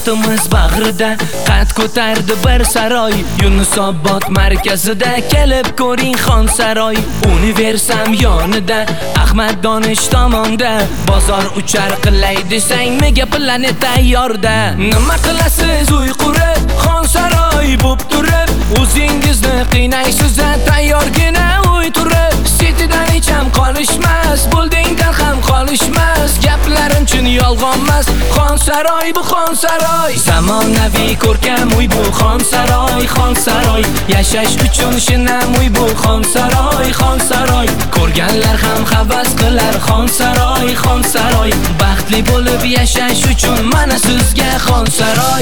Davlatimiz bag'rida qad ko'tardi bir saroy. Yunusobod markazida kelib ko'ring xon saroy. Universam yonida Ahmad Donish tomonda bozor uchar qilay desang mega planet tayyorda. Nima qilasiz uy qurib xon saroy bo'p turib, o'zingizni qiynaysiz tayyorgina uy turib. Sitidan hech ham qolishmas, buldingdan ham qolishmas. Gaplarim chin yolg'onmas, xon saroy bu xon saroy. Zamonaviy ko'rkam uy bu xon saroy, xon saroy. Yashash uchun shinam uy bu xon saroy, xon saroy. Ko'rganlar ham havas qilar xon saroy, xon saroy. Baxtli bo'lib yashash uchun mana sizga xon saroy.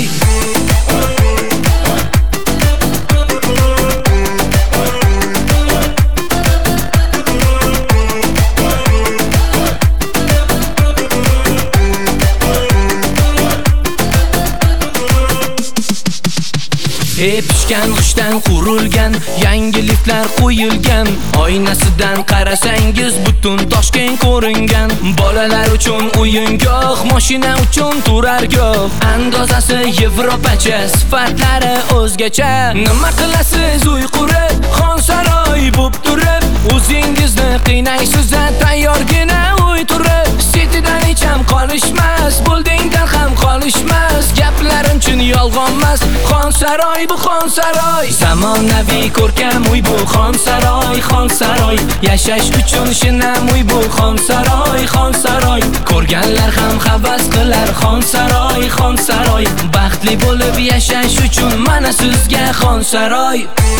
Pishgan g'ishdan qurilgan yangi liftlar qo'yilgan. Oynasidan qarasangiz butun Toshkent ko'ringan. Bolalar uchun o'yingoh, mashina uchun turargoh. Andozasi Yevropacha, sifatlari o'zgacha. Nima qilasiz uy qurib xon saroy bo'p turib, o'zingizni qiynaysiz tayyorgina uy turib. Sitidan hech ham qolishmas, buldingdan ham qolishmas. Gaplarim chin yolg'onmas, xon saroy bu xon saroy. Zamonaviy ko'rkam uy bu xon saroy, xon saroy. Yashash uchun shinam uy bu xon saroy, xon saroy. Ko'rganlar ham havas qilar xon saroy, xon saroy. Baxtli bo'lib yashash uchun mana sizga xon saroy.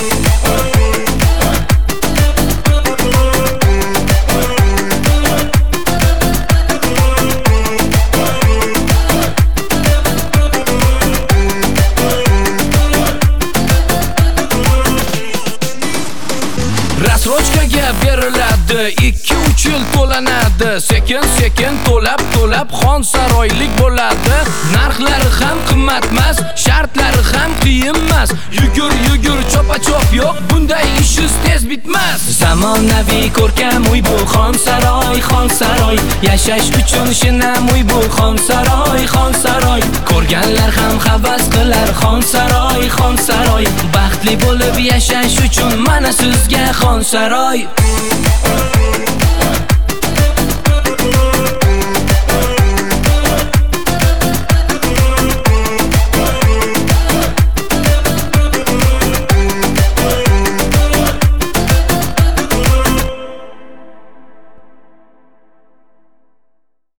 Rasrochkaga beriladi, 2-3 yil to'lanadi. Sekin-sekin to'lab xon saroylik bo'ladi. Narxlari ham qimmatmas, shartlari ham qiyinmas. Yugur chopa-chop yo'q, bunday ishingiz tez bitmas. Zamonaviy ko'rkam uy bu xon saroy, xon saroy. Yashash uchun shinam uy bu xon saroy, xon saroy. Ko'rganlar ham havas qilar xon saroy, xon saroy. Baxtli bo'lib yashash uchun mana sizga xon saroy.